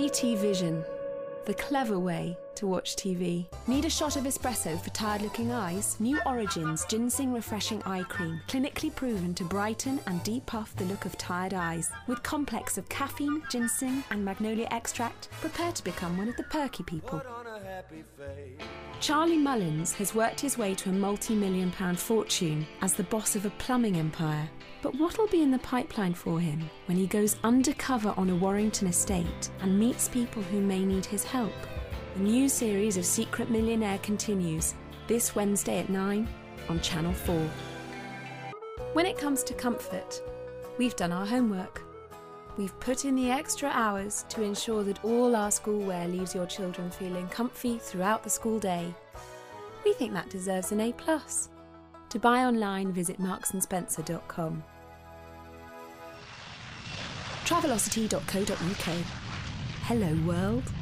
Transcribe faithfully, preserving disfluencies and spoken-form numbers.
V T Vision, the clever way to watch T V. Need a shot of espresso for tired-looking eyes? New Origins Ginseng Refreshing Eye Cream, clinically proven to brighten and depuff the look of tired eyes. With complex of caffeine, ginseng and magnolia extract, prepare to become one of the perky people. Charlie Mullins has worked his way to a multi-million pound fortune as the boss of a plumbing empire. But what'll be in the pipeline for him when he goes undercover on a Warrington estate and meets people who may need his help? The new series of Secret Millionaire continues this Wednesday at nine on Channel four. When it comes to comfort, we've done our homework. We've put in the extra hours to ensure that all our schoolwear leaves your children feeling comfy throughout the school day. We think that deserves an A plus. To buy online, visit marks and spencer dot com. Travelocity dot co dot uk. Hello world.